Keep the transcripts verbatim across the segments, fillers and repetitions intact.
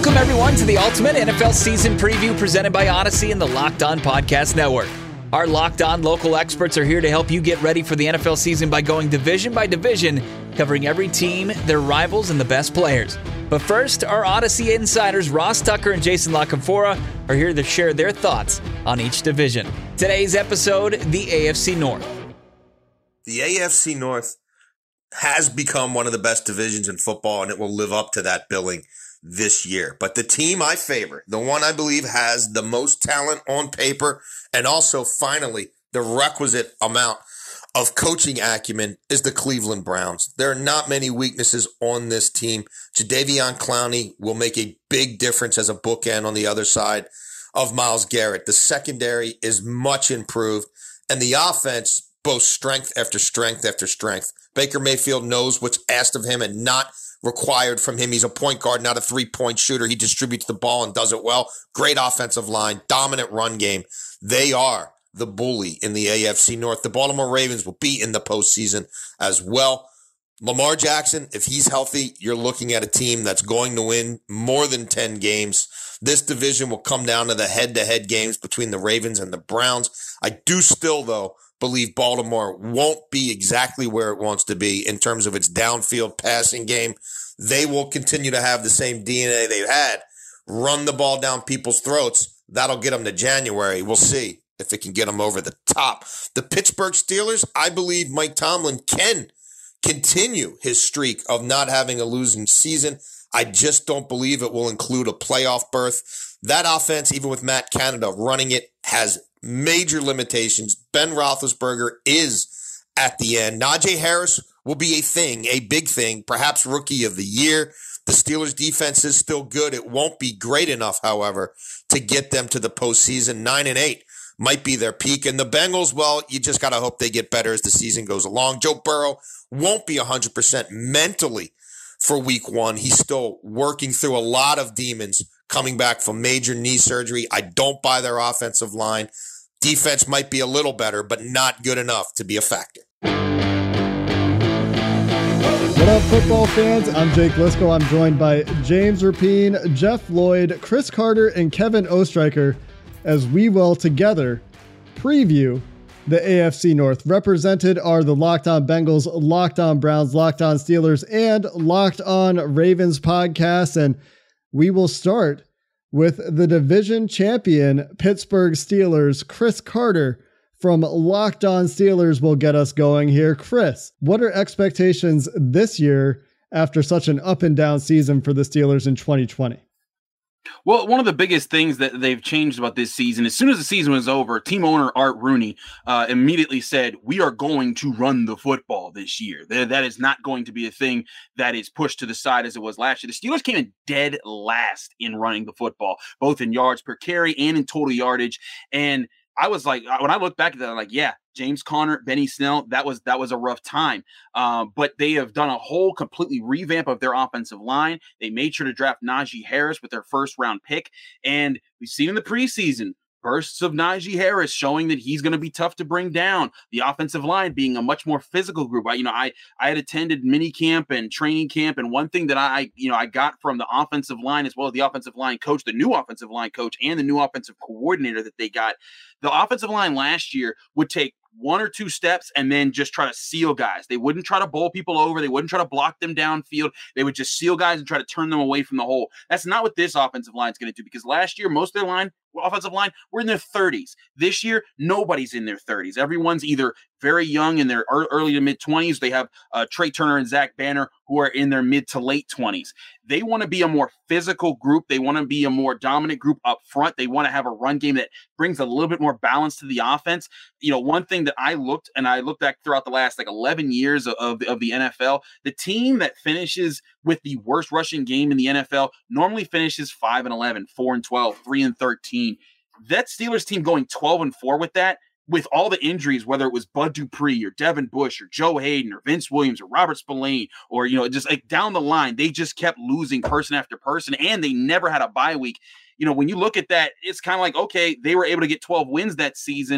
Welcome, everyone, to the Ultimate N F L Season Preview presented by Odyssey and the Locked On Podcast Network. Our Locked On local experts are here to help you get ready for the N F L season by going division by division, covering every team, their rivals, and the best players. But first, our Odyssey insiders Ross Tucker and Jason LaCanfora are here to share their thoughts on each division. Today's episode, the A F C North. The A F C North has become one of the best divisions in football, and it will live up to that billing this year. But the team I favor, the one I believe has the most talent on paper and also finally the requisite amount of coaching acumen, is the Cleveland Browns. There are not many weaknesses on this team. Jadeveon Clowney will make a big difference as a bookend on the other side of Myles Garrett. The secondary is much improved, and the offense boasts strength after strength after strength. Baker Mayfield knows what's asked of him and not required from him. He's a point guard, not a three-point shooter. He distributes the ball and does it well. Great offensive line, dominant run game. They are the bully in the A F C North. The Baltimore Ravens will be in the postseason as well. Lamar Jackson, if he's healthy, you're looking at a team that's going to win more than ten games. This division will come down to the head-to-head games between the Ravens and the Browns. I do still, though, believe Baltimore won't be exactly where it wants to be in terms of its downfield passing game. They will continue to have the same D N A they've had. Run the ball down people's throats. That'll get them to January. We'll see if it can get them over the top. The Pittsburgh Steelers, I believe Mike Tomlin can continue his streak of not having a losing season. I just don't believe it will include a playoff berth. That offense, even with Matt Canada running it, has major limitations. Ben Roethlisberger is at the end. Najee Harris will be a thing, a big thing, perhaps rookie of the year. The Steelers' defense is still good. It won't be great enough, however, to get them to the postseason. Nine and eight might be their peak. And the Bengals, well, you just got to hope they get better as the season goes along. Joe Burrow won't be one hundred percent mentally for week one. He's still working through a lot of demons coming back from major knee surgery. I don't buy their offensive line. Defense might be a little better, but not good enough to be a factor. What up, football fans? I'm Jake Lisco. I'm joined by James Rapine, Jeff Lloyd, Chris Carter, and Kevin Ostreicher as we will together preview the A F C North. Represented are the Locked On Bengals, Locked On Browns, Locked On Steelers, and Locked On Ravens podcasts. And we will start with the division champion Pittsburgh Steelers. Chris Carter from Locked On Steelers will get us going here. Chris, what are expectations this year after such an up and down season for the Steelers in twenty twenty? Well, one of the biggest things that they've changed about this season, as soon as the season was over, team owner Art Rooney uh, immediately said, we are going to run the football this year. That, that is not going to be a thing that is pushed to the side as it was last year. The Steelers came in dead last in running the football, both in yards per carry and in total yardage. And I was like, when I look back at that, I'm like, yeah, James Conner, Benny Snell, that was that was a rough time. Uh, but they have done a whole completely revamp of their offensive line. They made sure to draft Najee Harris with their first round pick. And we've seen in the preseason bursts of Najee Harris showing that he's going to be tough to bring down. The offensive line being a much more physical group. I, you know, I, I had attended mini camp and training camp, and one thing that I, you know, I got from the offensive line as well as the offensive line coach, the new offensive line coach, and the new offensive coordinator that they got. The offensive line last year would take one or two steps and then just try to seal guys. They wouldn't try to bowl people over. They wouldn't try to block them downfield. They would just seal guys and try to turn them away from the hole. That's not what this offensive line is going to do, because last year, most of their line, offensive line, were in their thirties. This year, nobody's in their thirties. Everyone's either very young in their early to mid twenties. They have uh, Trey Turner and Zach Banner who are in their mid to late twenties. They want to be a more physical group. They want to be a more dominant group up front. They want to have a run game that brings a little bit more balance to the offense. You know, one thing that I looked and I looked back throughout the last like eleven years of, of, of the N F L, the team that finishes with the worst rushing game in the N F L normally finishes five and eleven, four and twelve, three and thirteen. That Steelers team going twelve and four with that, with all the injuries, whether it was Bud Dupree or Devin Bush or Joe Hayden or Vince Williams or Robert Spillane, or, you know, just like down the line, they just kept losing person after person, and they never had a bye week. You know, when you look at that, it's kind of like, okay, they were able to get twelve wins that season.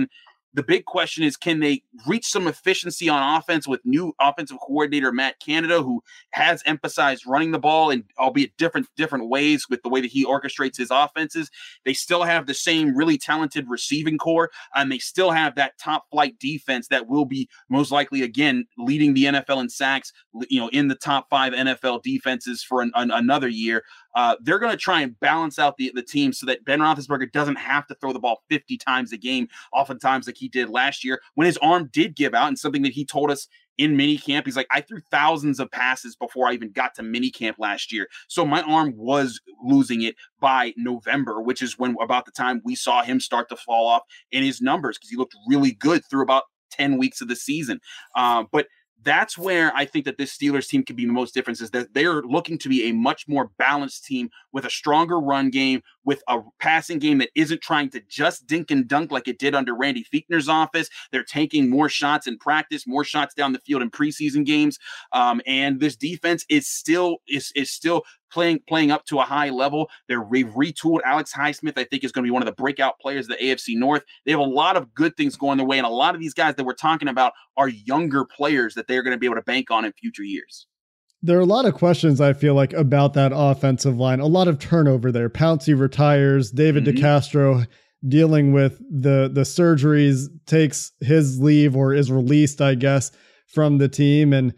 the big question is, can they reach some efficiency on offense with new offensive coordinator Matt Canada, who has emphasized running the ball in albeit different different ways with the way that he orchestrates his offenses. They still have the same really talented receiving core, and they still have that top flight defense that will be most likely again leading the N F L in sacks, you know, in the top five N F L defenses for an, an, another year. Uh, they're going to try and balance out the, the team so that Ben Roethlisberger doesn't have to throw the ball fifty times a game, oftentimes like he did last year when his arm did give out, and something that he told us in minicamp. He's like, I threw thousands of passes before I even got to minicamp last year. So my arm was losing it by November, which is when about the time we saw him start to fall off in his numbers, because he looked really good through about ten weeks of the season. Um, but that's where I think that this Steelers team could be the most difference, is that they're looking to be a much more balanced team with a stronger run game, with a passing game that isn't trying to just dink and dunk like it did under Randy Fichtner's office. They're taking more shots in practice, more shots down the field in preseason games. Um, and this defense is still is is still playing playing up to a high level. They're re- retooled Alex Highsmith. I think is going to be one of the breakout players of the A F C North. They have a lot of good things going their way, and a lot of these guys that we're talking about are younger players that they're going to be able to bank on in future years. There are a lot of questions, I feel like, about that offensive line. A lot of turnover there. Pouncey retires. David mm-hmm. DeCastro, dealing with the, the surgeries, takes his leave or is released, I guess, from the team. And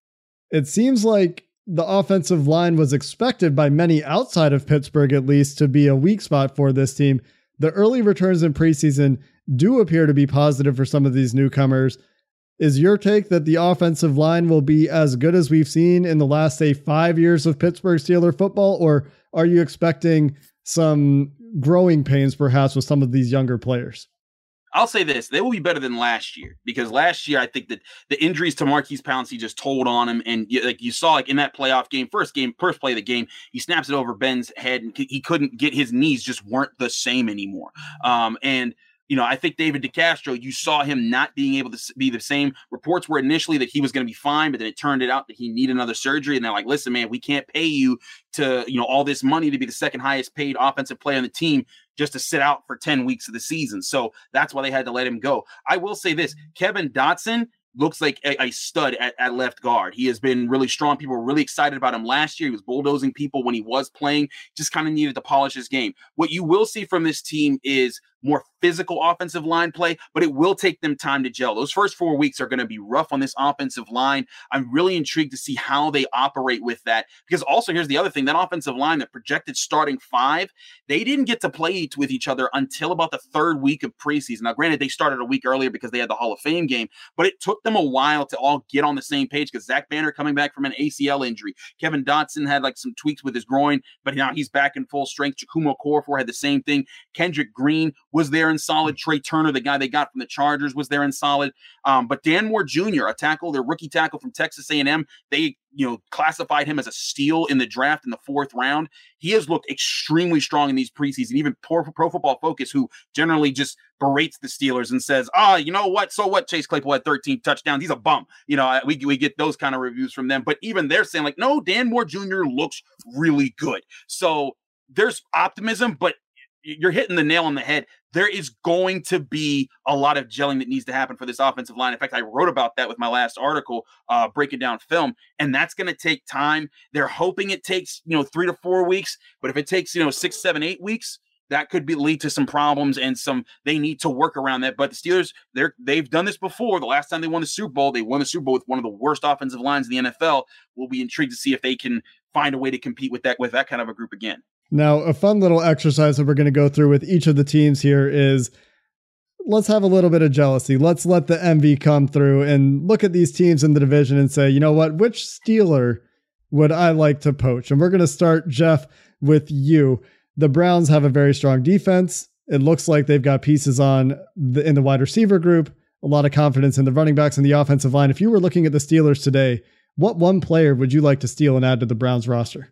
it seems like the offensive line was expected by many outside of Pittsburgh, at least, to be a weak spot for this team. The early returns in preseason do appear to be positive for some of these newcomers. Is your take that the offensive line will be as good as we've seen in the last, say, five years of Pittsburgh Steelers football, or are you expecting some growing pains perhaps with some of these younger players? I'll say this, they will be better than last year, because last year I think that the injuries to Marquise Pouncey just told on him. And you, like you saw, like in that playoff game, first game, first play of the game, he snaps it over Ben's head and he couldn't get, his knees just weren't the same anymore. Um, and You know, I think David DeCastro, you saw him not being able to be the same. Reports were initially that he was going to be fine, but then it turned it out that he needed another surgery. And they're like, listen, man, we can't pay you to, you know, all this money to be the second highest paid offensive player on the team just to sit out for ten weeks of the season. So that's why they had to let him go. I will say this, Kevin Dotson looks like a, a stud at, at left guard. He has been really strong. People were really excited about him last year. He was bulldozing people when he was playing, just kind of needed to polish his game. What you will see from this team is more physical offensive line play, but it will take them time to gel. Those first four weeks are going to be rough on this offensive line. I'm really intrigued to see how they operate with that, because also here's the other thing, that offensive line, that projected starting five, they didn't get to play with each other until about the third week of preseason. Now, granted, they started a week earlier because they had the Hall of Fame game, but it took them a while to all get on the same page, because Zach Banner coming back from an A C L injury. Kevin Dotson had like some tweaks with his groin, but now he's back in full strength. Jakumo Okorafor had the same thing. Kendrick Green was there in solid. Trey Turner, the guy they got from the Chargers, was there in solid. Um, but Dan Moore Junior, a tackle, their rookie tackle from Texas A and M, they you know classified him as a steal in the draft in the fourth round. He has looked extremely strong in these preseason. Even Pro, Pro Football Focus, who generally just berates the Steelers and says, "Ah, oh, you know what? So what? Chase Claypool had thirteen touchdowns. He's a bum." You know, we we get those kind of reviews from them. But even they're saying like, "No, Dan Moore Junior looks really good." So there's optimism, but you're hitting the nail on the head. There is going to be a lot of gelling that needs to happen for this offensive line. In fact, I wrote about that with my last article, uh, breaking down film, and that's going to take time. They're hoping it takes, you know, three to four weeks, but if it takes, you know, six, seven, eight weeks, that could be lead to some problems and some, they need to work around that. But the Steelers, they're, they've done this before. The last time they won the Super Bowl, they won the Super Bowl with one of the worst offensive lines in the N F L. We'll be intrigued to see if they can find a way to compete with that, with that kind of a group again. Now, a fun little exercise that we're going to go through with each of the teams here is, let's have a little bit of jealousy. Let's let the envy come through and look at these teams in the division and say, you know what, which Steeler would I like to poach? And we're going to start, Jeff, with you. The Browns have a very strong defense. It looks like they've got pieces on the, in the wide receiver group, a lot of confidence in the running backs and the offensive line. If you were looking at the Steelers today, what one player would you like to steal and add to the Browns roster?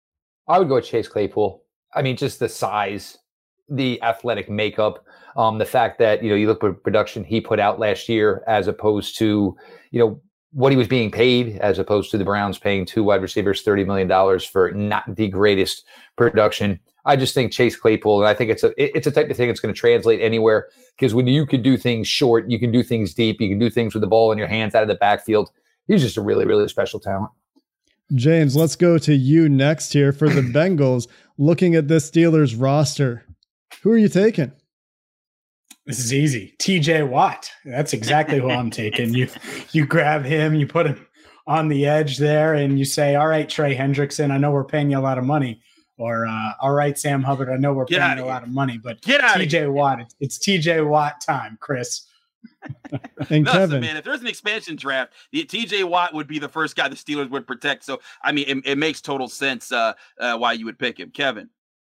I would go with Chase Claypool. I mean, just the size, the athletic makeup, um, the fact that, you know, you look at production he put out last year as opposed to, you know, what he was being paid, as opposed to the Browns paying two wide receivers thirty million dollars for not the greatest production. I just think Chase Claypool, and I think it's a it's a type of thing that's going to translate anywhere, because when you can do things short, you can do things deep, you can do things with the ball in your hands out of the backfield. He's just a really, really special talent. James, let's go to you next here for the Bengals. Looking at this Steelers roster, who are you taking? This is easy. T J Watt. That's exactly who I'm taking. You you grab him, you put him on the edge there, and you say, all right, Trey Hendrickson, I know we're paying you a lot of money. Or, uh, all right, Sam Hubbard, I know we're Get paying you a lot of money, but Get out T J Watt, it's, it's T J Watt time, Chris. And Listen, Kevin, man, if there's an expansion draft, the T J Watt would be the first guy the Steelers would protect. So, I mean, it, it makes total sense uh, uh, why you would pick him. Kevin.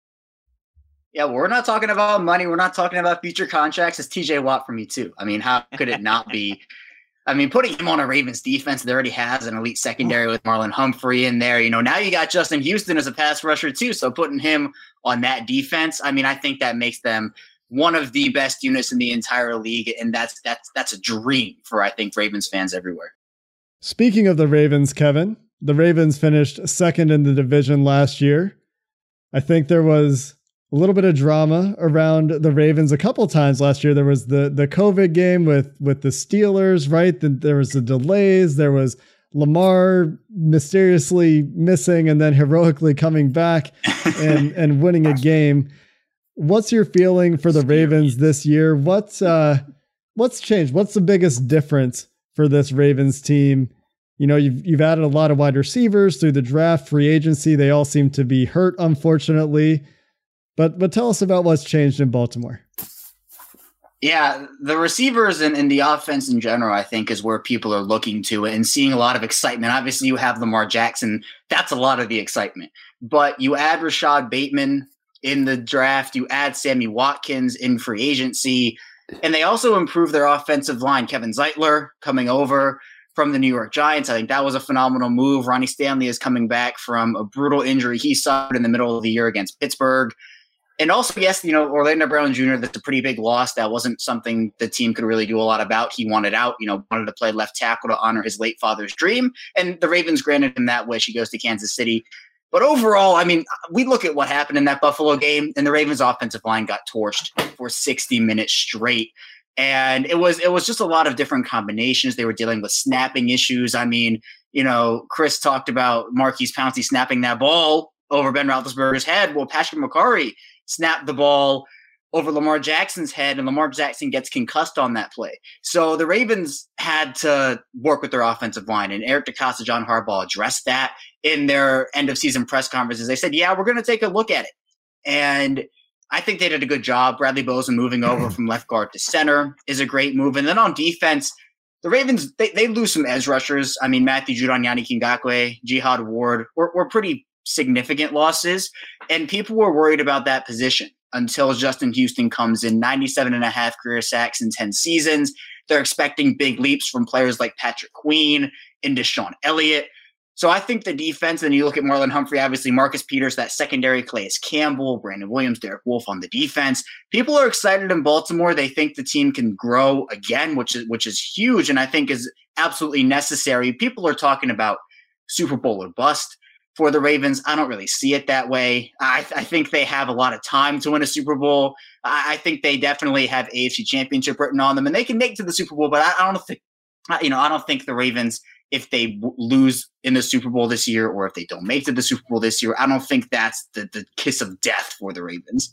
Yeah, we're not talking about money. We're not talking about future contracts. It's T J Watt for me, too. I mean, how could it not be? I mean, putting him on a Ravens defense that already has an elite secondary with Marlon Humphrey in there, you know, now you got Justin Houston as a pass rusher, too. So putting him on that defense, I mean, I think that makes them one of the best units in the entire league. And that's that's that's a dream for, I think, Ravens fans everywhere. speaking of the Ravens, Kevin, the Ravens finished second in the division last year. I think there was a little bit of drama around the Ravens a couple times last year. There was the the COVID game with with the Steelers, right? The, there was the delays. There was Lamar mysteriously missing and then heroically coming back and and winning a game. What's your feeling for the Ravens this year? What's uh what's changed? What's the biggest difference for this Ravens team? You know, you've you've added a lot of wide receivers through the draft, free agency. They all seem to be hurt, unfortunately. But but tell us about what's changed in Baltimore. Yeah, the receivers and, and the offense in general, I think, is where people are looking to and seeing a lot of excitement. Obviously, you have Lamar Jackson. That's a lot of the excitement. But you add Rashad Bateman in the draft. You add Sammy Watkins in free agency. And they also improve their offensive line. Kevin Zeitler coming over from the New York Giants. I think that was a phenomenal move. Ronnie Stanley is coming back from a brutal injury he suffered in the middle of the year against Pittsburgh. And also, yes, you know, Orlando Brown Junior, that's a pretty big loss. That wasn't something the team could really do a lot about. He wanted out, you know, wanted to play left tackle to honor his late father's dream. And the Ravens granted him that wish. He goes to Kansas City. But overall, I mean, we look at what happened in that Buffalo game, and the Ravens offensive line got torched for sixty minutes straight. And it was it was just a lot of different combinations. They were dealing with snapping issues. I mean, you know, Chris talked about Marquise Pouncey snapping that ball over Ben Roethlisberger's head. Well, Patrick McCarry snapped the ball over Lamar Jackson's head, and Lamar Jackson gets concussed on that play. So the Ravens had to work with their offensive line, and Eric DeCosta, John Harbaugh addressed that in their end-of-season press conferences. They said, yeah, we're going to take a look at it. And I think they did a good job. Bradley Bozeman moving over from left guard to center is a great move. And then on defense, the Ravens, they, they lose some edge rushers. I mean, Matthew Judon, Yanni Ngakoue, Jihad Ward were, were pretty significant losses. And people were worried about that position until Justin Houston comes in, ninety-seven and a half career sacks in ten seasons. They're expecting big leaps from players like Patrick Queen and Deshaun Elliott. So I think the defense, and you look at Marlon Humphrey, obviously Marcus Peters, that secondary, Calais Campbell, Brandon Williams, Derek Wolfe on the defense. People are excited in Baltimore. They think the team can grow again, which is which is huge, and I think is absolutely necessary. People are talking about Super Bowl or bust for the Ravens. I don't really see it that way. I, th- I think they have a lot of time to win a Super Bowl. I, I think they definitely have A F C Championship written on them, and they can make it to the Super Bowl. But I, I don't think, you know, I don't think the Ravens, if they w- lose in the Super Bowl this year, or if they don't make it to the Super Bowl this year, I don't think that's the, the kiss of death for the Ravens.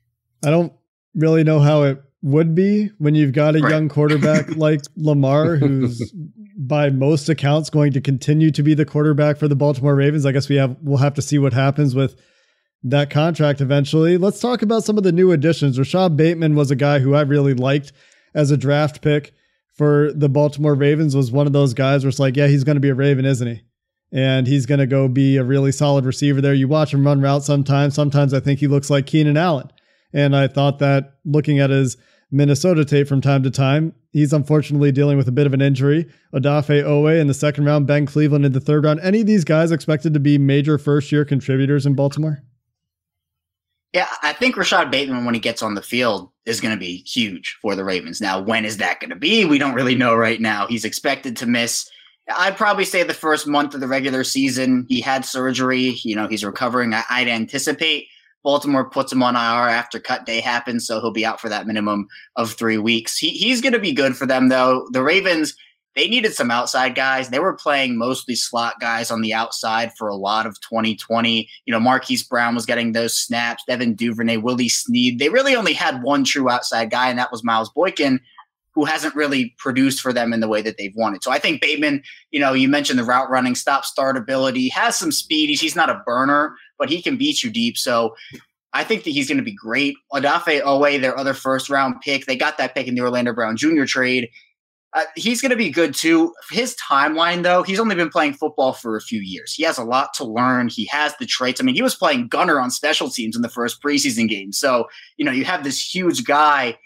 I don't really know how it would be when you've got a Right. young quarterback like Lamar, who's by most accounts going to continue to be the quarterback for the Baltimore Ravens. I guess we have we'll have to see what happens with that contract eventually. Let's talk about some of the new additions. Rashad Bateman was a guy who I really liked as a draft pick for the Baltimore Ravens. Was one of those guys where it's like, yeah, he's going to be a Raven, isn't he? And he's going to go be a really solid receiver there. You watch him run routes sometimes. Sometimes I think he looks like Keenan Allen. And I thought that looking at his Minnesota tape from time to time, he's unfortunately dealing with a bit of an injury. Odafe Owe in the second round, Ben Cleveland in the third round. Any of these guys expected to be major first-year contributors in Baltimore? Yeah, I think Rashad Bateman, when he gets on the field, is going to be huge for the Ravens. Now, when is that going to be? We don't really know right now. He's expected to miss, I'd probably say, the first month of the regular season. He had surgery. You know, he's recovering. I, I'd anticipate Baltimore puts him on I R after cut day happens, so he'll be out for that minimum of three weeks. He, he's going to be good for them, though. The Ravens, they needed some outside guys. They were playing mostly slot guys on the outside for a lot of twenty twenty. You know, Marquise Brown was getting those snaps, Devin Duvernay, Willie Snead. They really only had one true outside guy, and that was Miles Boykin, who hasn't really produced for them in the way that they've wanted. So I think Bateman, you know, you mentioned the route running, stop start ability, has some speed. He's not a burner, but he can beat you deep. So I think that he's going to be great. Odafe Owe, their other first round pick, they got that pick in the Orlando Brown Junior trade. Uh, he's going to be good too. His timeline, though, he's only been playing football for a few years. He has a lot to learn. He has the traits. I mean, he was playing gunner on special teams in the first preseason game. So, you know, you have this huge guy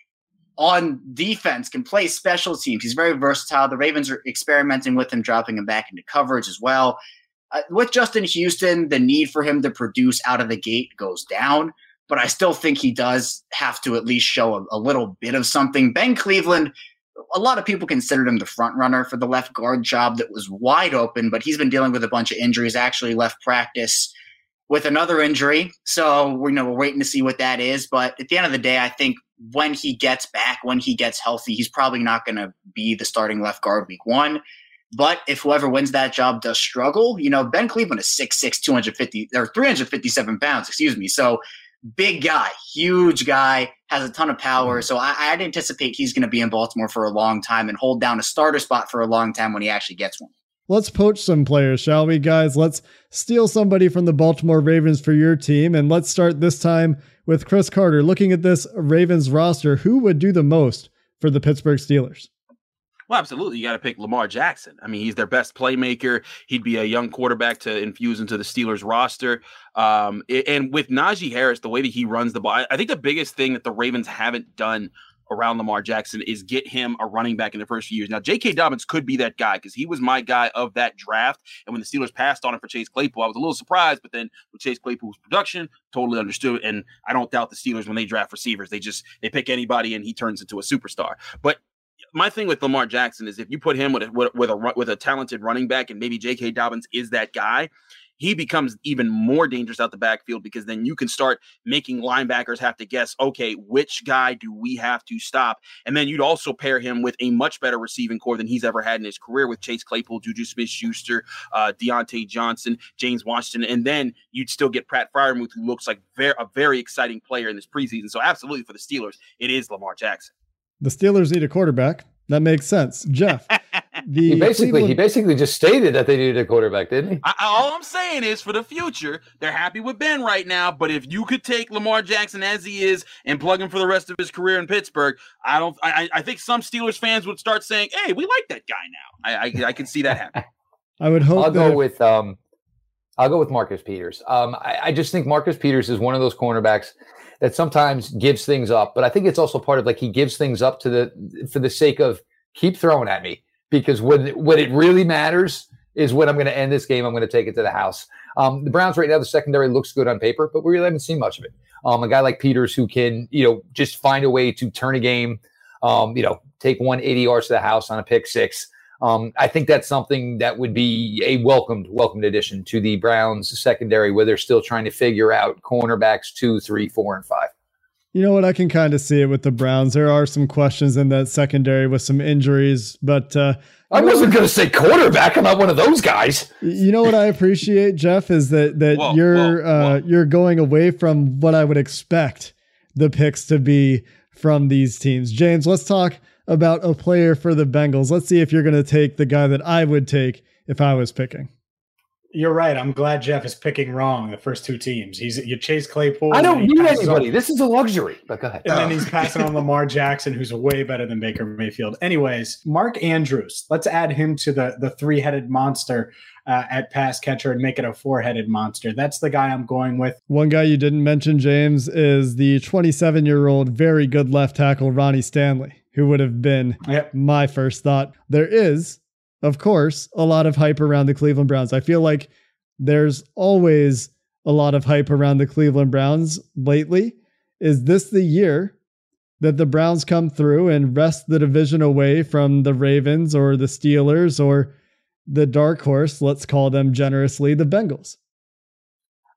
on defense, can play special teams. He's very versatile. The Ravens are experimenting with him, dropping him back into coverage as well. Uh, with Justin Houston, the need for him to produce out of the gate goes down, but I still think he does have to at least show a, a little bit of something. Ben Cleveland, a lot of people considered him the front runner for the left guard job that was wide open, but he's been dealing with a bunch of injuries, actually left practice with another injury. So we know we're waiting to see what that is. But at the end of the day, I think when he gets back, when he gets healthy, he's probably not going to be the starting left guard week one. But if whoever wins that job does struggle, you know, Ben Cleveland is six six, two hundred fifty or three hundred fifty-seven pounds, excuse me. So big guy, huge guy, has a ton of power. So I, I'd anticipate he's going to be in Baltimore for a long time and hold down a starter spot for a long time when he actually gets one. Let's poach some players, shall we, guys? Let's steal somebody from the Baltimore Ravens for your team. And let's start this time with Chris Carter. Looking at this Ravens roster, who would do the most for the Pittsburgh Steelers? Well, absolutely. You got to pick Lamar Jackson. I mean, he's their best playmaker. He'd be a young quarterback to infuse into the Steelers roster. Um, and with Najee Harris, the way that he runs the ball, I think the biggest thing that the Ravens haven't done around Lamar Jackson is get him a running back in the first few years. Now, J K. Dobbins could be that guy because he was my guy of that draft. And when the Steelers passed on him for Chase Claypool, I was a little surprised. But then with Chase Claypool's production, totally understood. And I don't doubt the Steelers when they draft receivers. They just they pick anybody and he turns into a superstar. But my thing with Lamar Jackson is if you put him with a, with a with a talented running back and maybe J K. Dobbins is that guy, he becomes even more dangerous out the backfield because then you can start making linebackers have to guess, okay, which guy do we have to stop? And then you'd also pair him with a much better receiving core than he's ever had in his career with Chase Claypool, Juju Smith-Schuster, uh, Deontay Johnson, James Washington, and then you'd still get Pratt Freiermuth, who looks like very, a very exciting player in this preseason. So absolutely for the Steelers, it is Lamar Jackson. The Steelers need a quarterback. That makes sense. Jeff, the he basically Cleveland... he basically just stated that they needed a quarterback, didn't he? I, all I'm saying is for the future, they're happy with Ben right now. But if you could take Lamar Jackson as he is and plug him for the rest of his career in Pittsburgh, I don't. I, I think some Steelers fans would start saying, "Hey, we like that guy now." I I, I can see that happen. I would hope. I'll that go if... with um, I'll go with Marcus Peters. Um, I, I just think Marcus Peters is one of those cornerbacks that sometimes gives things up, but I think it's also part of like he gives things up to the for the sake of keep throwing at me, because when when it really matters is when I'm going to end this game. I'm going to take it to the house. Um, the Browns right now, the secondary looks good on paper, but we really haven't seen much of it. Um, a guy like Peters who can, you know, just find a way to turn a game, um, you know, take one eighty yards to the house on a pick six. Um, I think that's something that would be a welcomed, welcomed addition to the Browns secondary, where they're still trying to figure out cornerbacks two, three, four, and five. You know what? I can kind of see it with the Browns. There are some questions in that secondary with some injuries, but uh, I wasn't going to say quarterback. I'm not one of those guys. You know what I appreciate, Jeff, is that that whoa, you're whoa, whoa. Uh, you're going away from what I would expect the picks to be from these teams. James, let's talk about a player for the Bengals. Let's see if you're going to take the guy that I would take if I was picking. You're right. I'm glad Jeff is picking wrong the first two teams. He's you Chase Claypool. I don't need anybody. On, this is a luxury. But go ahead. And then he's passing on Lamar Jackson, who's way better than Baker Mayfield. Anyways, Mark Andrews. Let's add him to the, the three-headed monster uh, at pass catcher and make it a four-headed monster. That's the guy I'm going with. One guy you didn't mention, James, is the twenty-seven-year-old very good left tackle, Ronnie Stanley, who would have been yep. my first thought. There is, of course, a lot of hype around the Cleveland Browns. I feel like there's always a lot of hype around the Cleveland Browns lately. Is this the year that the Browns come through and wrest the division away from the Ravens or the Steelers or the dark horse, let's call them generously, the Bengals?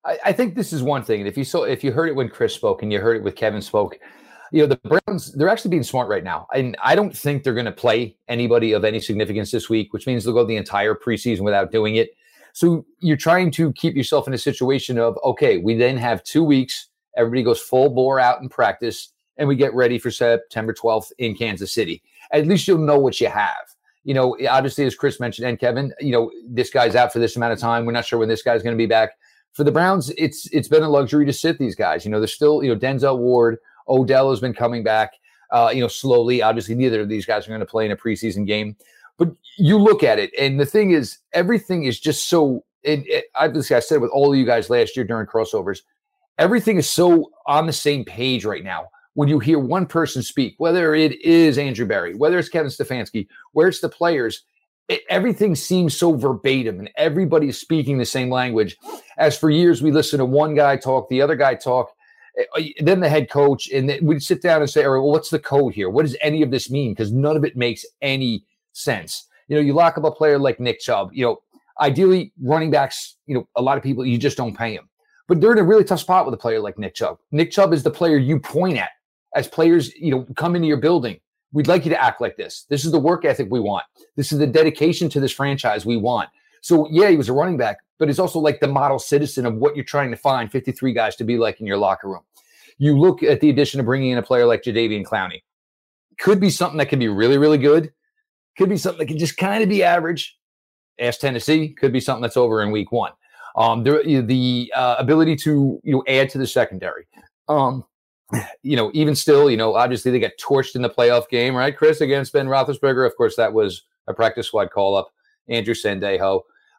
I, I think this is one thing. And if you saw, if you heard it when Chris spoke and you heard it with Kevin spoke, you know, the Browns, they're actually being smart right now. And I don't think they're going to play anybody of any significance this week, which means they'll go the entire preseason without doing it. So you're trying to keep yourself in a situation of, okay, we then have two weeks. Everybody goes full bore out in practice and we get ready for September twelfth in Kansas City. At least you'll know what you have. You know, obviously, as Chris mentioned and Kevin, you know, this guy's out for this amount of time. We're not sure when this guy's going to be back. For the Browns, it's it's been a luxury to sit these guys. You know, there's still, you know, Denzel Ward, Odell has been coming back, uh, you know, slowly. Obviously, neither of these guys are going to play in a preseason game. But you look at it, and the thing is, everything is just so it, it, obviously, I said with all of you guys last year during crossovers, everything is so on the same page right now. When you hear one person speak, whether it is Andrew Berry, whether it's Kevin Stefanski, where it's the players, it, everything seems so verbatim and everybody is speaking the same language. As for years, we listen to one guy talk, the other guy talk, then the head coach, and then we'd sit down and say, all right, well, what's the code here? What does any of this mean? Because none of it makes any sense. You know, you lock up a player like Nick Chubb, you know, ideally running backs, you know, a lot of people, you just don't pay them. But they're in a really tough spot with a player like Nick Chubb. Nick Chubb is the player you point at as players, you know, come into your building. We'd like you to act like this. This is the work ethic we want. This is the dedication to this franchise we want. So, yeah, he was a running back, but he's also like the model citizen of what you're trying to find fifty-three guys to be like in your locker room. You look at the addition of bringing in a player like Jadeveon Clowney. Could be something that could be really, really good. Could be something that can just kind of be average. Ask Tennessee. Could be something that's over in week one. Um, the the uh, ability to you know add to the secondary. Um, you know, even still, you know, obviously they got torched in the playoff game, right, Chris, against Ben Roethlisberger. Of course, that was a practice squad call up. Andrew Sandejo,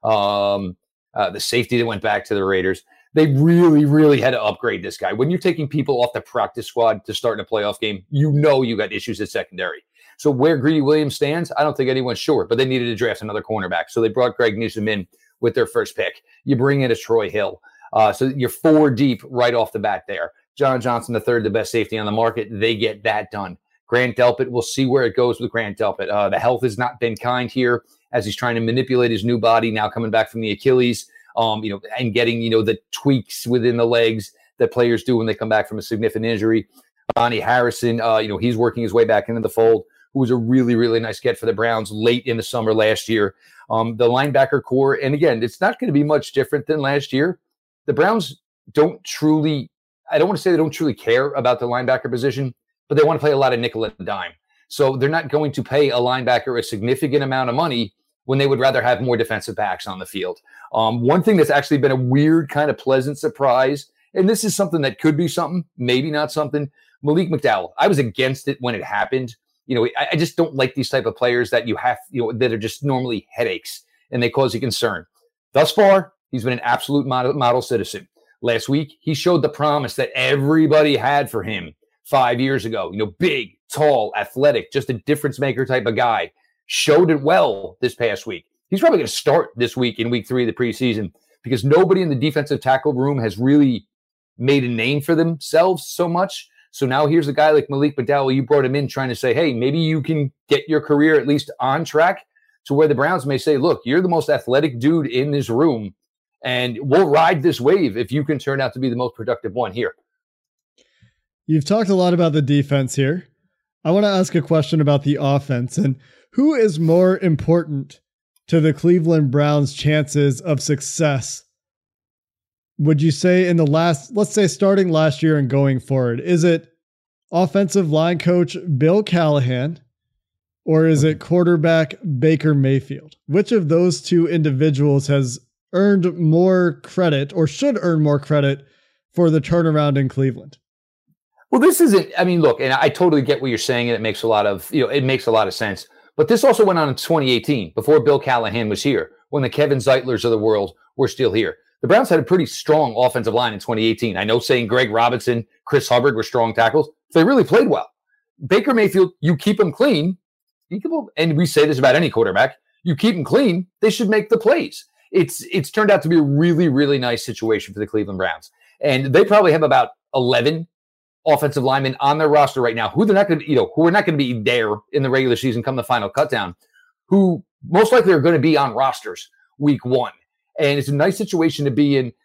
um, uh, the safety that went back to the Raiders. They really, really had to upgrade this guy. When you're taking people off the practice squad to start in a playoff game, you know you got issues at secondary. So where Greedy Williams stands, I don't think anyone's sure, but they needed to draft another cornerback. So they brought Greg Newsome in with their first pick. You bring in a Troy Hill. Uh, so you're four deep right off the bat there. John Johnson, the third, the best safety on the market. They get that done. Grant Delpit, we'll see where it goes with Grant Delpit. Uh, the health has not been kind here as he's trying to manipulate his new body, now coming back from the Achilles, um, you know, and getting, you know, the tweaks within the legs that players do when they come back from a significant injury. Bonnie Harrison, uh, you know, he's working his way back into the fold, who was a really, really nice get for the Browns late in the summer last year. Um, the linebacker core, and again, it's not going to be much different than last year. The Browns don't truly, I don't want to say they don't truly care about the linebacker position, but they want to play a lot of nickel and dime. So they're not going to pay a linebacker a significant amount of money when they would rather have more defensive backs on the field. Um, one thing that's actually been a weird kind of pleasant surprise, and this is something that could be something, maybe not something, Malik McDowell. I was against it when it happened. You know, I, I just don't like these type of players that you have, you know, that are just normally headaches and they cause you concern. Thus far, he's been an absolute model, model citizen. Last week, he showed the promise that everybody had for him five years ago. You know, big, tall, athletic, just a difference maker type of guy. Showed it well this past week. He's probably going to start this week in week three of the preseason because nobody in the defensive tackle room has really made a name for themselves so much. So now here's a guy like Malik McDowell. You brought him in trying to say, hey, maybe you can get your career at least on track to where the Browns may say, look, you're the most athletic dude in this room, and we'll ride this wave if you can turn out to be the most productive one here. You've talked a lot about the defense here. I want to ask a question about the offense, and who is more important to the Cleveland Browns' chances of success? Would you say in the last, let's say starting last year and going forward, is it offensive line coach Bill Callahan or is it quarterback Baker Mayfield? Which of those two individuals has earned more credit or should earn more credit for the turnaround in Cleveland? Well, this isn't, I mean, look, and I totally get what you're saying, and it makes a lot of, you know, it makes a lot of sense. But this also went on in twenty eighteen, before Bill Callahan was here, when the Kevin Zeitlers of the world were still here. The Browns had a pretty strong offensive line in twenty eighteen. I know saying Greg Robinson, Chris Hubbard were strong tackles. They really played well. Baker Mayfield, you keep them clean, you keep them, and we say this about any quarterback, you keep them clean, they should make the plays. It's it's turned out to be a really, really nice situation for the Cleveland Browns. And they probably have about eleven offensive linemen on their roster right now who they're not going to, you know, who are not going to be there in the regular season come the final cutdown, who most likely are going to be on rosters week one. And it's a nice situation to be in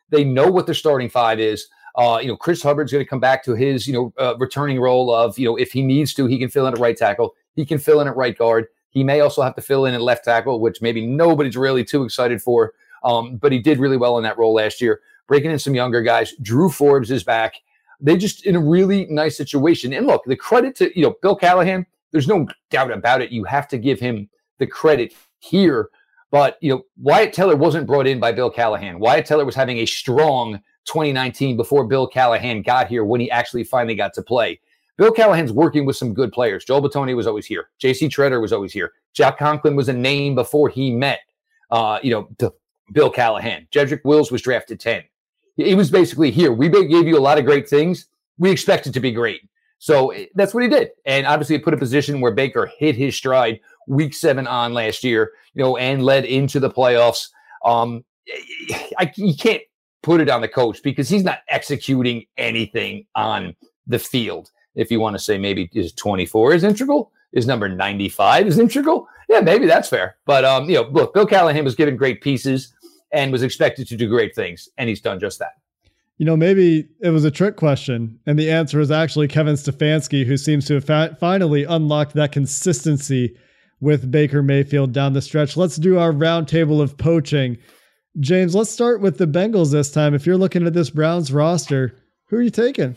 They know what their starting five is. Uh, you know, Chris Hubbard's going to come back to his, you know, uh, returning role of, you know, if he needs to, he can fill in at right tackle. He can fill in at right guard. He may also have to fill in at left tackle, which maybe nobody's really too excited for. Um, but he did really well in that role last year, breaking in some younger guys. Drew Forbes is back. They just in a really nice situation. And look, the credit to, you know, Bill Callahan, there's no doubt about it. You have to give him the credit here. But, you know, Wyatt Teller wasn't brought in by Bill Callahan. Wyatt Teller was having a strong twenty nineteen before Bill Callahan got here, when he actually finally got to play. Bill Callahan's working with some good players. Joel Batoni was always here. J C Treader was always here. Jack Conklin was a name before he met, uh, you know, the Bill Callahan. Jedrick Wills was drafted ten. He was basically here. We gave you a lot of great things. We expect it to be great. So that's what he did. And obviously it put a position where Baker hit his stride week seven on last year, you know, and led into the playoffs. Um, I, you can't put it on the coach because he's not executing anything on the field. If you want to say maybe is twenty-four is integral, is number ninety-five is integral. Yeah, maybe that's fair. But, um, you know, look, Bill Callahan was given great pieces and was expected to do great things, and he's done just that. You know, maybe it was a trick question, and the answer is actually Kevin Stefanski, who seems to have fa- finally unlocked that consistency with Baker Mayfield down the stretch. Let's do our roundtable of poaching. James, let's start with the Bengals this time. If you're looking at this Browns roster, who are you taking?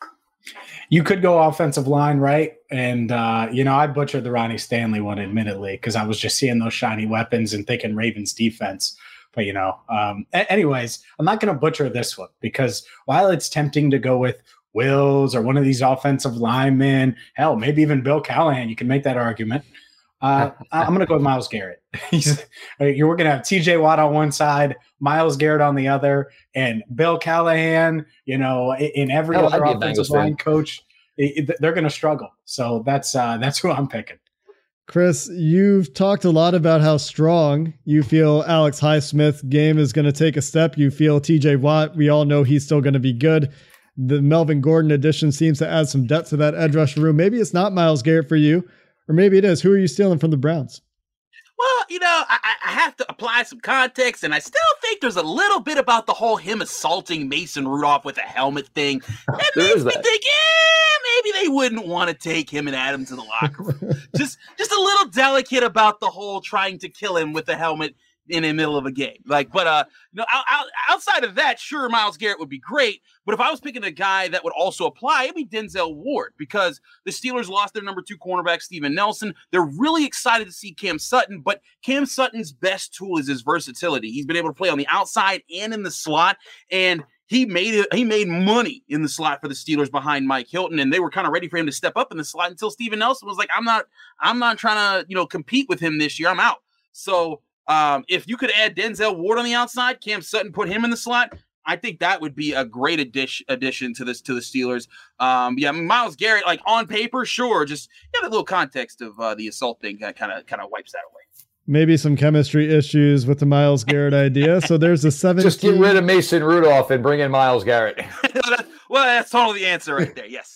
You could go offensive line, right? And, uh, you know, I butchered the Ronnie Stanley one, admittedly, because I was just seeing those shiny weapons and thinking Ravens defense. But, you know, um, a- anyways, I'm not going to butcher this one because while it's tempting to go with Wills or one of these offensive linemen, hell, maybe even Bill Callahan, you can make that argument. Uh, I'm going to go with Myles Garrett. He's, you're going to have T J Watt on one side, Myles Garrett on the other, and Bill Callahan, you know, in, in every hell, other offensive line coach, it, it, they're going to struggle. So that's uh, that's who I'm picking. Chris, you've talked a lot about how strong you feel Alex Highsmith's game is going to take a step. You feel T J Watt, we all know he's still going to be good. The Melvin Gordon addition seems to add some depth to that edge rusher room. Maybe it's not Myles Garrett for you, or maybe it is. Who are you stealing from the Browns? Well, you know, I, I have to apply some context, and I still think there's a little bit about the whole him assaulting Mason Rudolph with a helmet thing. That makes me think, yeah, maybe they wouldn't want to take him and add him to the locker room. just, just a little delicate about the whole trying to kill him with a helmet in the middle of a game. Like, but uh, you know, out, out, outside of that, sure, Myles Garrett would be great. But if I was picking a guy that would also apply, it'd be Denzel Ward, because the Steelers lost their number two cornerback, Steven Nelson. They're really excited to see Cam Sutton, but Cam Sutton's best tool is his versatility. He's been able to play on the outside and in the slot, and he made it. He made money in the slot for the Steelers behind Mike Hilton, and they were kind of ready for him to step up in the slot until Steven Nelson was like, "I'm not, I'm not trying to, you know, compete with him this year. I'm out." So. Um, if you could add Denzel Ward on the outside, Cam Sutton, put him in the slot, I think that would be a great addition addition to this to the Steelers. Um, yeah, Myles Garrett, like on paper, sure, just yeah, the little context of uh, the assault thing kind of kind of wipes that away. Maybe some chemistry issues with the Myles Garrett idea. So there's a seventeen. Just get rid of Mason Rudolph and bring in Myles Garrett. Well, that's totally the answer right there. Yes.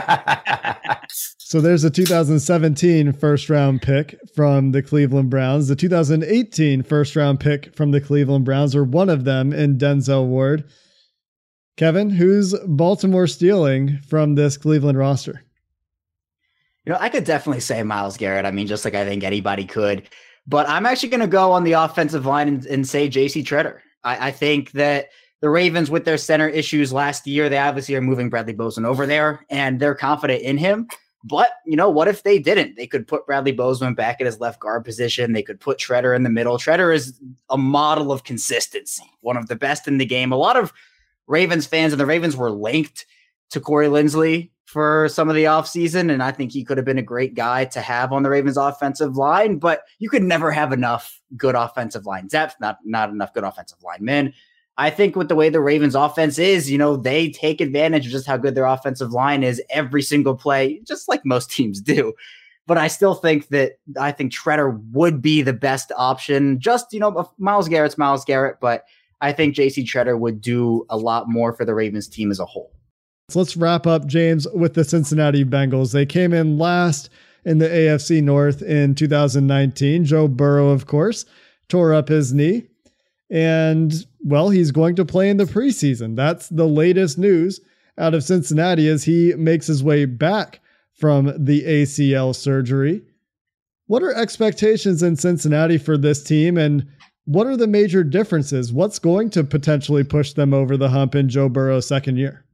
So there's a two thousand seventeen first round pick from the Cleveland Browns. The two thousand eighteen first round pick from the Cleveland Browns, or one of them, in Denzel Ward. Kevin, who's Baltimore stealing from this Cleveland roster? You know, I could definitely say Myles Garrett. I mean, just like I think anybody could. But I'm actually going to go on the offensive line and, and say J C Treader. I, I think that the Ravens, with their center issues last year, they obviously are moving Bradley Bozeman over there, and they're confident in him. But, you know, what if they didn't? They could put Bradley Bozeman back at his left guard position. They could put Treader in the middle. Treader is a model of consistency, one of the best in the game. A lot of Ravens fans, and the Ravens were linked to Corey Linsley for some of the offseason, and I think he could have been a great guy to have on the Ravens offensive line, but you could never have enough good offensive line depth, not, not enough good offensive linemen. I think with the way the Ravens offense is, you know, they take advantage of just how good their offensive line is every single play, just like most teams do. But I still think that I think Treader would be the best option. Just, you know, Myles Garrett's Myles Garrett, but I think J C Treader would do a lot more for the Ravens team as a whole. So let's wrap up, James, with the Cincinnati Bengals. They came in last in the A F C North in two thousand nineteen. Joe Burrow, of course, tore up his knee. And, well, he's going to play in the preseason. That's the latest news out of Cincinnati as he makes his way back from the A C L surgery. What are expectations in Cincinnati for this team, and what are the major differences? What's going to potentially push them over the hump in Joe Burrow's second year?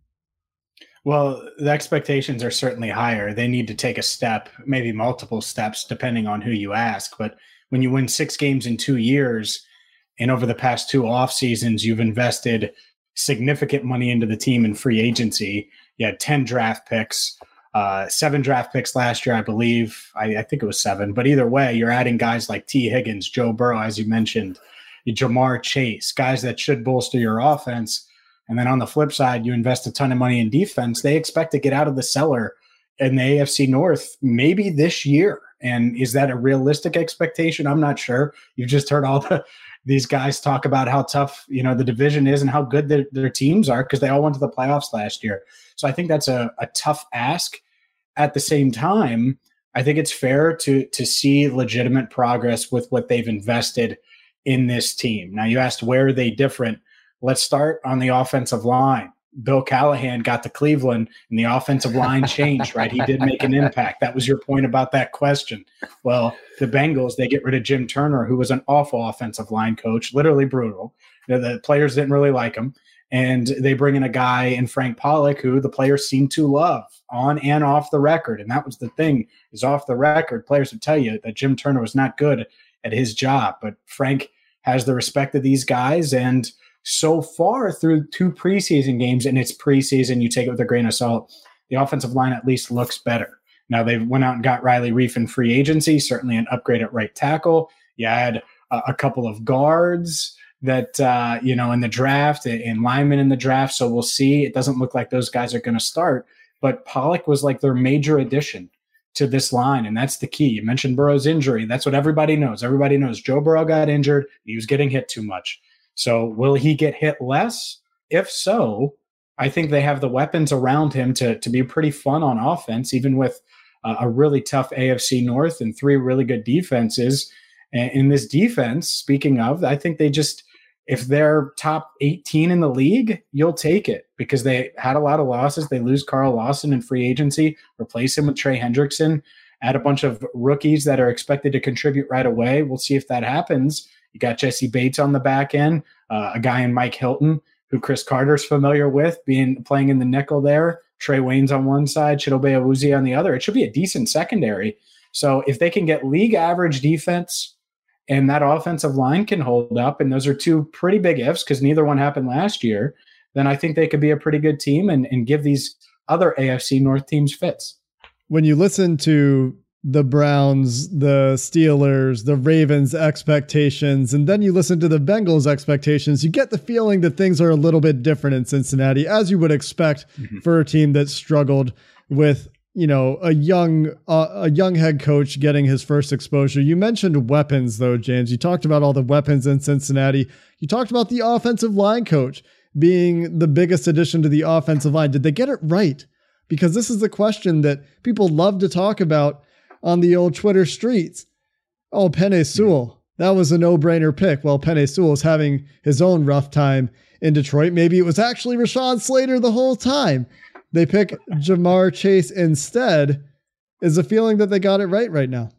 Well, the expectations are certainly higher. They need to take a step, maybe multiple steps, depending on who you ask. But when you win six games in two years, and over the past two off seasons, you've invested significant money into the team in free agency. You had ten draft picks, uh, seven draft picks last year, I believe. I, I think it was seven. But either way, you're adding guys like T. Higgins, Joe Burrow, as you mentioned, Jamar Chase, guys that should bolster your offense. And then on the flip side, you invest a ton of money in defense. They expect to get out of the cellar in the A F C North maybe this year. And is that a realistic expectation? I'm not sure. You've just heard all the these guys talk about how tough, you know, the division is and how good their, their teams are because they all went to the playoffs last year. So I think that's a, a tough ask. At the same time, I think it's fair to to see legitimate progress with what they've invested in this team. Now, you asked where are they different. Let's start on the offensive line. Bill Callahan got to Cleveland and the offensive line changed, right? He did make an impact. That was your point about that question. Well, the Bengals, they get rid of Jim Turner, who was an awful offensive line coach, literally brutal. The, the players didn't really like him. And they bring in a guy in Frank Pollock, who the players seem to love on and off the record. And that was the thing, is off the record. Players would tell you that Jim Turner was not good at his job. But Frank has the respect of these guys. And so far through two preseason games, and it's preseason, you take it with a grain of salt, the offensive line at least looks better. Now, they went out and got Riley Reiff in free agency, certainly an upgrade at right tackle. You had uh, a couple of guards that, uh, you know, in the draft and linemen in the draft. So we'll see. It doesn't look like those guys are going to start. But Pollock was like their major addition to this line, and that's the key. You mentioned Burrow's injury. That's what everybody knows. Everybody knows Joe Burrow got injured. He was getting hit too much. So will he get hit less? If so, I think they have the weapons around him to, to be pretty fun on offense, even with uh, a really tough A F C North and three really good defenses. And in this defense, speaking of, I think they just, if they're top eighteen in the league, you'll take it because they had a lot of losses. They lose Carl Lawson in free agency, replace him with Trey Hendrickson, add a bunch of rookies that are expected to contribute right away. We'll see if that happens. You got Jesse Bates on the back end, uh, a guy in Mike Hilton, who Chris Carter's familiar with, being playing in the nickel there. Trey Waynes on one side, Chidobe Awuzie on the other. It should be a decent secondary. So if they can get league average defense and that offensive line can hold up, and those are two pretty big ifs because neither one happened last year, then I think they could be a pretty good team and, and give these other A F C North teams fits. When you listen to the Browns, the Steelers, the Ravens expectations, and then you listen to the Bengals expectations, you get the feeling that things are a little bit different in Cincinnati, as you would expect mm-hmm. for a team that struggled with, you know, a young, uh, a young head coach getting his first exposure. You mentioned weapons though, James. You talked about all the weapons in Cincinnati. You talked about the offensive line coach being the biggest addition to the offensive line. Did they get it right? Because this is the question that people love to talk about on the old Twitter streets. Oh, Penei Sewell, that was a no-brainer pick. Well, Penei Sewell is having his own rough time in Detroit. Maybe it was actually Rashawn Slater the whole time. They pick Jamar Chase instead. Is the feeling that they got it right right now?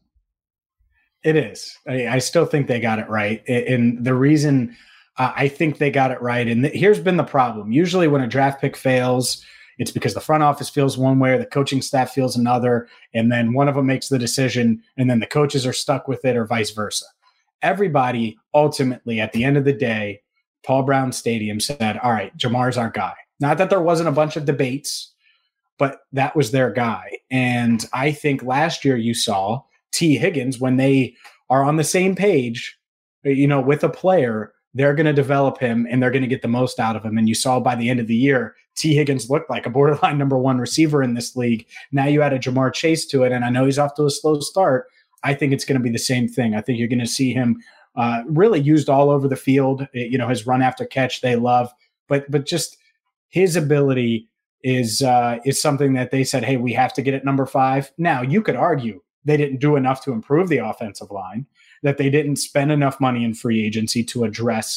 It is. I, I still think they got it right. And the reason uh, I think they got it right, and th- here's been the problem. Usually when a draft pick fails, it's because the front office feels one way or the coaching staff feels another, and then one of them makes the decision, and then the coaches are stuck with it or vice versa. Everybody, ultimately, at the end of the day, Paul Brown Stadium said, all right, Jamar's our guy. Not that there wasn't a bunch of debates, but that was their guy. And I think last year you saw T. Higgins, when they are on the same page, you know, with a player, they're going to develop him and they're going to get the most out of him. And you saw by the end of the year, T. Higgins looked like a borderline number one receiver in this league. Now you add a Jamar Chase to it, and I know he's off to a slow start. I think it's going to be the same thing. I think you're going to see him uh, really used all over the field. You know, his run after catch they love, but but just his ability is uh, is something that they said, hey, we have to get at number five. Now you could argue they didn't do enough to improve the offensive line, that they didn't spend enough money in free agency to address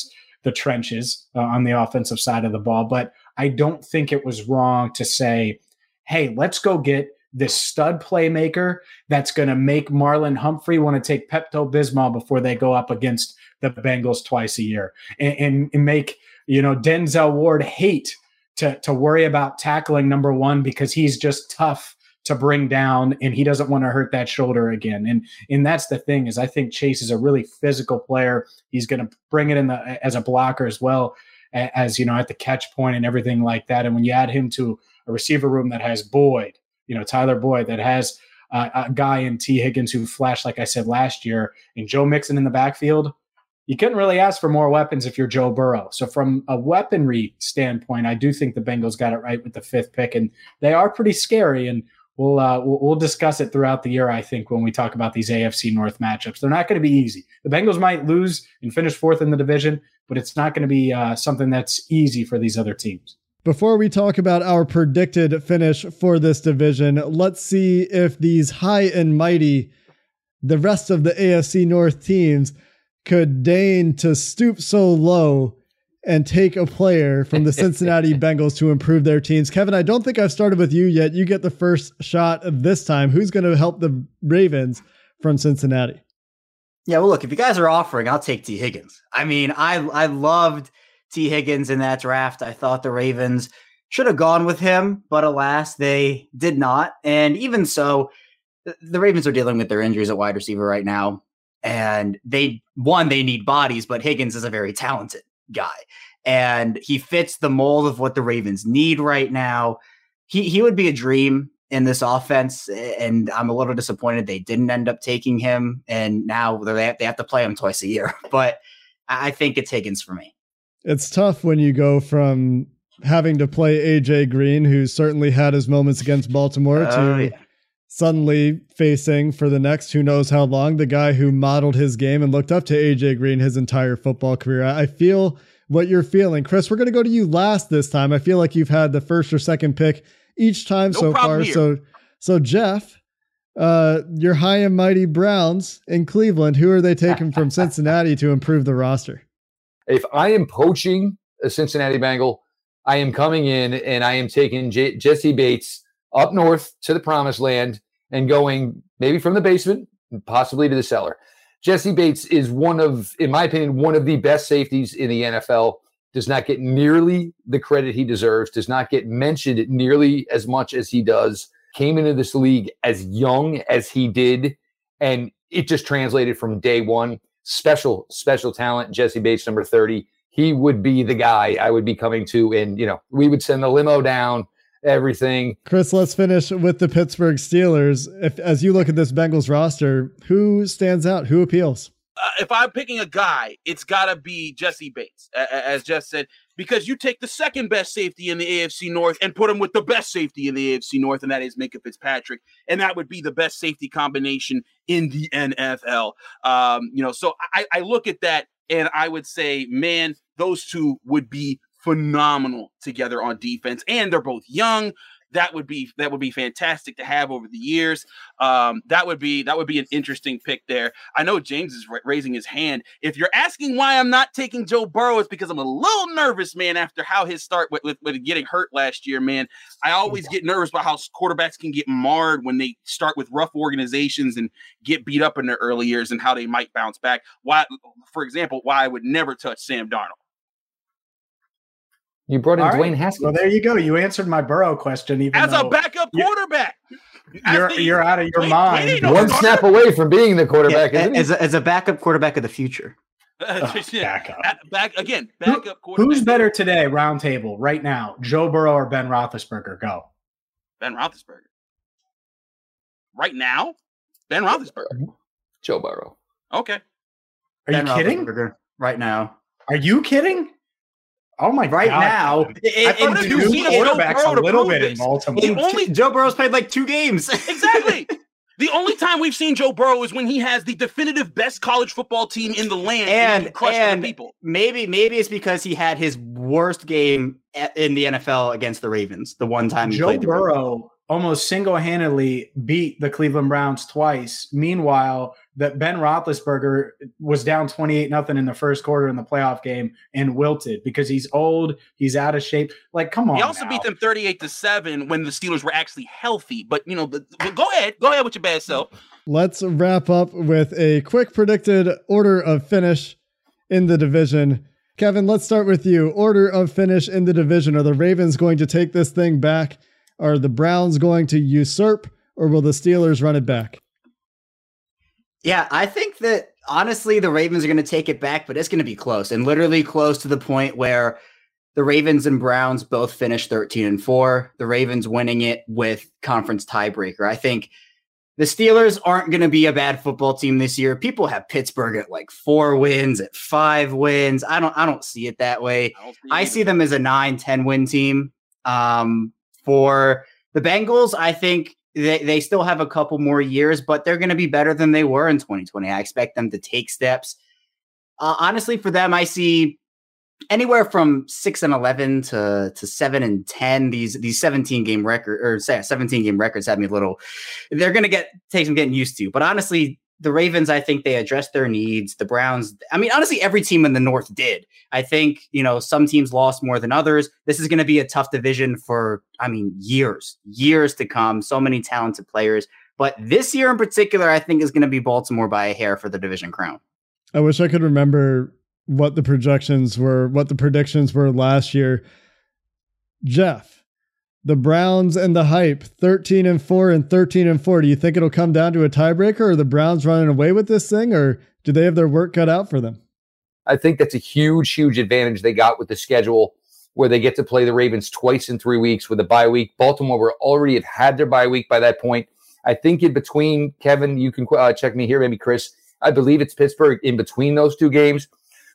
the trenches uh, on the offensive side of the ball. But I don't think it was wrong to say, hey, let's go get this stud playmaker that's going to make Marlon Humphrey want to take Pepto-Bismol before they go up against the Bengals twice a year, and, and, and make, you know, Denzel Ward hate to, to worry about tackling number one because he's just tough to bring down and he doesn't want to hurt that shoulder again. And, and that's the thing is I think Chase is a really physical player. He's going to bring it in the, as a blocker as well as, you know, at the catch point and everything like that. And when you add him to a receiver room that has Boyd, you know, Tyler Boyd, that has uh, a guy in T. Higgins who flashed, like I said, last year, and Joe Mixon in the backfield, you couldn't really ask for more weapons if you're Joe Burrow. So from a weaponry standpoint, I do think the Bengals got it right with the fifth pick, and they are pretty scary. And we'll uh, we'll, we'll discuss it throughout the year, I think, when we talk about these A F C North matchups. They're not going to be easy. The Bengals might lose and finish fourth in the division, but it's not going to be uh, something that's easy for these other teams. Before we talk about our predicted finish for this division, let's see if these high and mighty, the rest of the A F C North teams, could deign to stoop so low and take a player from the Cincinnati Bengals to improve their teams. Kevin, I don't think I've started with you yet. You get the first shot of this time. Who's going to help the Ravens from Cincinnati? Yeah, well, look, if you guys are offering, I'll take T. Higgins. I mean, I I loved T. Higgins in that draft. I thought the Ravens should have gone with him, but alas, they did not. And even so, the Ravens are dealing with their injuries at wide receiver right now. And they, one, they need bodies, but Higgins is a very talented guy. And he fits the mold of what the Ravens need right now. He he would be a dream in this offense. And I'm a little disappointed they didn't end up taking him. And now they have, they have to play him twice a year. But I think it's Higgins for me. It's tough when you go from having to play A J Green, who certainly had his moments against Baltimore, uh, to yeah. suddenly facing for the next who knows how long the guy who modeled his game and looked up to A J Green his entire football career. I feel what you're feeling. Chris, we're going to go to you last this time. I feel like you've had the first or second pick each time no so far. Here. So, so Jeff, uh, your high and mighty Browns in Cleveland, who are they taking from Cincinnati to improve the roster? If I am poaching a Cincinnati Bengal, I am coming in and I am taking J- Jesse Bates up north to the promised land and going maybe from the basement, possibly to the cellar. Jesse Bates is one of, in my opinion, one of the best safeties in the N F L. Does not get nearly the credit he deserves, does not get mentioned nearly as much as he does. Came into this league as young as he did, and it just translated from day one. Special, special talent, Jesse Bates, number thirty. He would be the guy I would be coming to, and, you know, we would send the limo down, everything. Chris, let's finish with the Pittsburgh Steelers. If, as you look at this Bengals roster, who stands out? Who appeals? Uh, if I'm picking a guy, it's got to be Jesse Bates, as Jeff said, because you take the second best safety in the A F C North and put him with the best safety in the A F C North, and that is Minkah Fitzpatrick, and that would be the best safety combination in the N F L. Um, you know, so I, I look at that and I would say, man, those two would be phenomenal together on defense, and they're both young. That would be that would be fantastic to have over the years. Um, that would be that would be an interesting pick there. I know James is ra- raising his hand. If you're asking why I'm not taking Joe Burrow, it's because I'm a little nervous, man. After how his start with, with, with getting hurt last year, man, I always get nervous about how quarterbacks can get marred when they start with rough organizations and get beat up in their early years, and how they might bounce back. Why, for example, why I would never touch Sam Darnold. You brought in All Dwayne right. Haskins. Well, there you go. You answered my Burrow question. Even as though a backup quarterback, you're the, you're out of your wait, mind. wait, One snap away from being the quarterback. Yeah, isn't as, he? a, as a backup quarterback of the future. Oh, backup. Back again. Backup Who, quarterback. Who's better today? Round table right now. Joe Burrow or Ben Roethlisberger? Go. Ben Roethlisberger. Right now, Ben Roethlisberger. Joe Burrow. Okay. Are Ben you kidding? Roethlisberger right now. Are you kidding? Oh my right God. now, I it, thought it, two it, quarterbacks Joe a little Burrow bit to in prove Baltimore. it, only- Joe Burrow's played like two games. Exactly. The only time we've seen Joe Burrow is when he has the definitive best college football team in the land and crush and other people. maybe maybe it's because he had his worst game in the N F L against the Ravens. The one time he Joe played the Burrow almost single-handedly beat the Cleveland Browns twice. Meanwhile, that Ben Roethlisberger was down twenty-eight nothing in the first quarter in the playoff game and wilted because he's old, he's out of shape. Like, come on. He also now. beat them thirty-eight to seven when the Steelers were actually healthy. But, you know, but, but go ahead. Go ahead with your bad self. Let's wrap up with a quick predicted order of finish in the division. Kevin, let's start with you. Order of finish in the division. Are the Ravens going to take this thing back? Are the Browns going to usurp, or will the Steelers run it back? Yeah, I think that honestly, the Ravens are going to take it back, but it's going to be close, and literally close to the point where the Ravens and Browns both finish thirteen and four. The Ravens winning it with conference tiebreaker. I think the Steelers aren't going to be a bad football team this year. People have Pittsburgh at like four wins, at five wins. I don't, I don't see it that way. I, see, I see them as a nine, ten win team. Um, for the Bengals, I think They they still have a couple more years, but they're going to be better than they were in twenty twenty. I expect them to take steps. Uh, honestly, for them, I see anywhere from six and eleven to to seven and ten. These these seventeen game record or say seventeen game records have me a little. They're going to get take some getting used to. But honestly, the Ravens, I think they addressed their needs. The Browns, I mean, honestly, every team in the North did. I think, you know, some teams lost more than others. This is going to be a tough division for, I mean, years, years to come. So many talented players. But this year in particular, I think is going to be Baltimore by a hair for the division crown. I wish I could remember what the projections were, what the predictions were last year. Jeff, the Browns and the hype, thirteen and four and thirteen and four. Do you think it'll come down to a tiebreaker? Or are the Browns running away with this thing, or do they have their work cut out for them? I think that's a huge, huge advantage they got with the schedule where they get to play the Ravens twice in three weeks with a bye week. Baltimore were already have had their bye week by that point. I think in between, Kevin, you can uh, check me here, maybe Chris, I believe it's Pittsburgh in between those two games.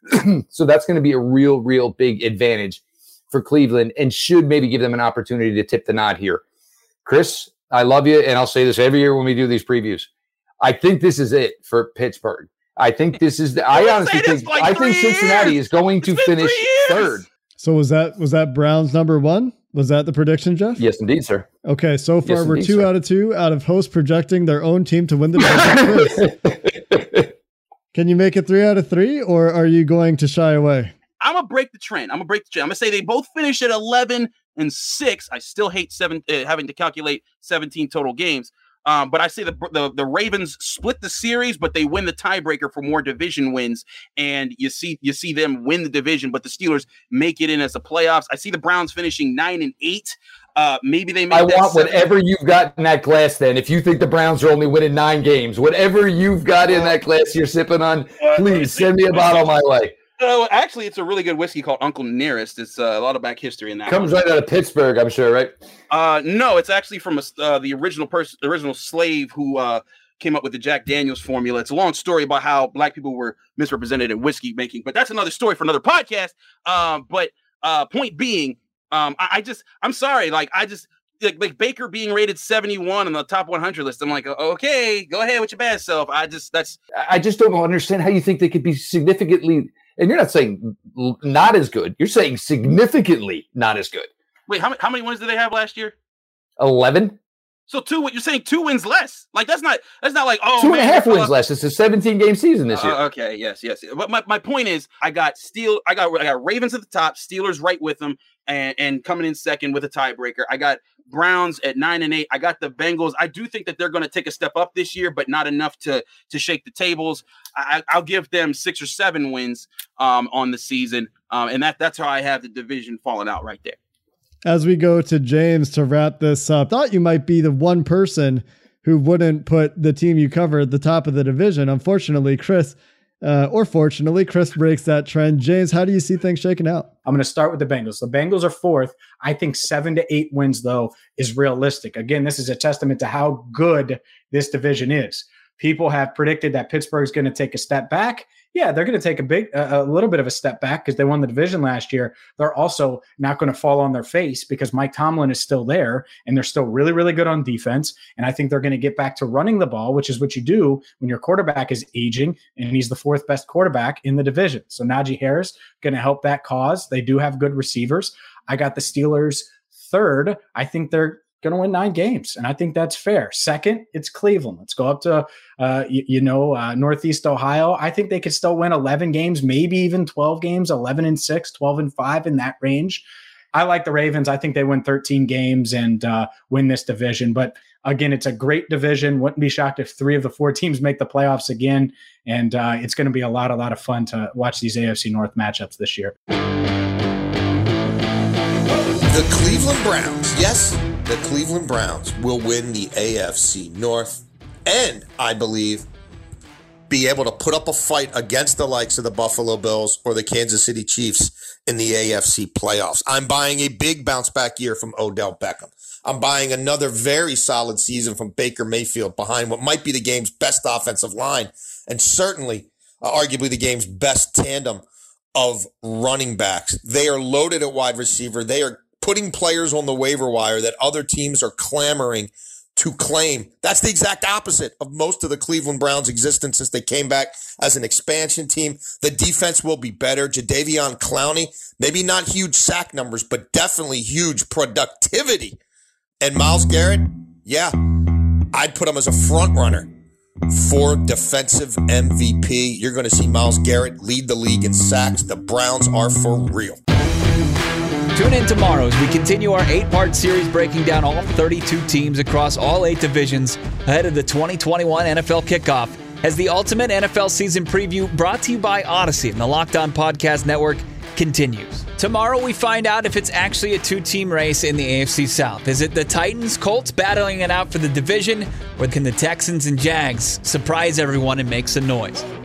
So that's going to be a real, real big advantage for Cleveland and should maybe give them an opportunity to tip the nod here. Chris, I love you, and I'll say this every year when we do these previews. I think this is it for Pittsburgh. I think this is the, I honestly think like I think Cincinnati years. is going to finish third. So was that was that Browns number one? Was that the prediction, Jeff? Yes, indeed, sir. Okay, so far yes, we're indeed, two sir. out of two out of hosts projecting their own team to win the division. Can you make it three out of three, or are you going to shy away? I'm gonna break the trend. I'm gonna break the trend. I'm gonna say they both finish at eleven and six. I still hate seven uh, having to calculate seventeen total games. Um, but I say the, the the Ravens split the series, but they win the tiebreaker for more division wins. And you see you see them win the division, but the Steelers make it in as the playoffs. I see the Browns finishing nine and eight. Uh, maybe they make I that want seven. Whatever you've got in that glass then. If you think the Browns are only winning nine games, whatever you've got in that glass you're sipping on, please send me a bottle my way. Uh, actually, it's a really good whiskey called Uncle Nearest. It's uh, a lot of back history in that. Comes one. right out of Pittsburgh, I'm sure, right? Uh, no, it's actually from a, uh, the original person, the original slave who uh, came up with the Jack Daniels formula. It's a long story about how black people were misrepresented in whiskey making, but that's another story for another podcast. Um, but uh, point being, um, I, I just, I'm sorry, like I just. Like, like Baker being rated seventy-one on the top one hundred list. I'm like, okay, go ahead with your bad self. I just, that's. I just don't understand how you think they could be significantly, and you're not saying not as good. You're saying significantly not as good. Wait, how many, how many wins did they have last year? eleven. So two, what you're saying, two wins less. Like, that's not, that's not like, oh, two and man, a half wins up. less. It's a seventeen game season this year. Uh, okay. Yes, yes. But my, my point is, I got Steel, I got, I got Ravens at the top, Steelers right with them, and, and coming in second with a tiebreaker. I got Browns at nine and eight. I got the Bengals. I do think that they're going to take a step up this year, but not enough to to shake the tables. I, I'll give them six or seven wins um, on the season, um, and that that's how I have the division falling out right there. As we go to James to wrap this up, thought you might be the one person who wouldn't put the team you cover at the top of the division. Unfortunately, Chris, uh, or fortunately, Chris breaks that trend. James, how do you see things shaking out? I'm going to start with the Bengals. The Bengals are fourth. I think seven to eight wins, though, is realistic. Again, this is a testament to how good this division is. People have predicted that Pittsburgh's going to take a step back. Yeah, they're going to take a big, a, a little bit of a step back because they won the division last year. They're also not going to fall on their face because Mike Tomlin is still there and they're still really, really good on defense. And I think they're going to get back to running the ball, which is what you do when your quarterback is aging and he's the fourth best quarterback in the division. So Najee Harris going to help that cause. They do have good receivers. I got the Steelers third. I think they're going to win nine games, and I think that's fair. Second, it's Cleveland. Let's go up to, uh, you, you know, uh, Northeast Ohio. I think they could still win eleven games, maybe even twelve games, eleven and six, twelve and five, in that range. I like the Ravens. I think they win thirteen games and uh, win this division. But again, it's a great division. Wouldn't be shocked if three of the four teams make the playoffs again. And uh, it's going to be a lot, a lot of fun to watch these A F C North matchups this year. The Cleveland Browns, yes, the Cleveland Browns will win the A F C North, and I believe be able to put up a fight against the likes of the Buffalo Bills or the Kansas City Chiefs in the A F C playoffs. I'm buying a big bounce back year from Odell Beckham. I'm buying another very solid season from Baker Mayfield behind what might be the game's best offensive line, and certainly uh, arguably the game's best tandem of running backs. They are loaded at wide receiver. They are putting players on the waiver wire that other teams are clamoring to claim. That's the exact opposite of most of the Cleveland Browns' existence since they came back as an expansion team. The defense will be better. Jadeveon Clowney, maybe not huge sack numbers, but definitely huge productivity. And Myles Garrett, yeah, I'd put him as a front runner for defensive M V P. You're going to see Myles Garrett lead the league in sacks. The Browns are for real. Tune in tomorrow as we continue our eight-part series breaking down all thirty-two teams across all eight divisions ahead of the twenty twenty-one N F L kickoff as the ultimate N F L season preview brought to you by Odyssey and the Locked On Podcast Network continues. Tomorrow we find out if it's actually a two-team race in the A F C South. Is it the Titans, Colts battling it out for the division, or can the Texans and Jags surprise everyone and make some noise?